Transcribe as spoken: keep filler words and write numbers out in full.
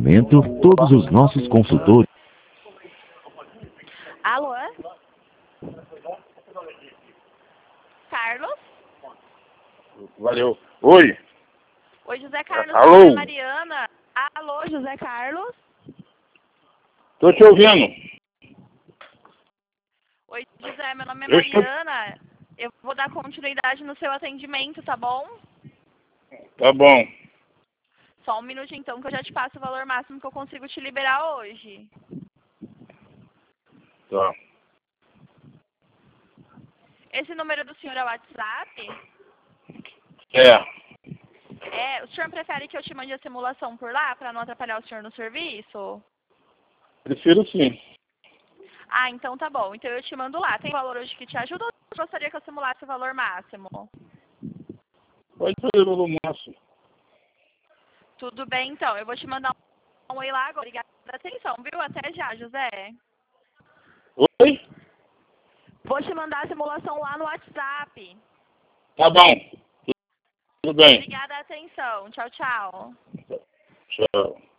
momento, todos os nossos consultores... Alô? Carlos? Valeu. Oi. Oi, José Carlos. Alô? Meu nome é Mariana. Alô, José Carlos? Tô te ouvindo. Oi, José, meu nome é Eu estou- Mariana. Eu vou dar continuidade no seu atendimento, tá bom? Tá bom. Só um minuto então que eu já te passo o valor máximo que eu consigo te liberar hoje. Tá. Esse número do senhor é o WhatsApp? É. É, o senhor prefere que eu te mande a simulação por lá para não atrapalhar o senhor no serviço? Prefiro sim. Ah, então tá bom. Então eu te mando lá. Tem valor hoje que te ajuda ou você gostaria que eu simulasse o valor máximo? Pode fazer o máximo. Tudo bem, então. Eu vou te mandar um oi lá agora. Obrigada pela atenção, viu? Até já, José. Oi? Vou te mandar a simulação lá no WhatsApp. Tá bom. Tudo bem. Obrigada pela atenção. Tchau, tchau. Tchau.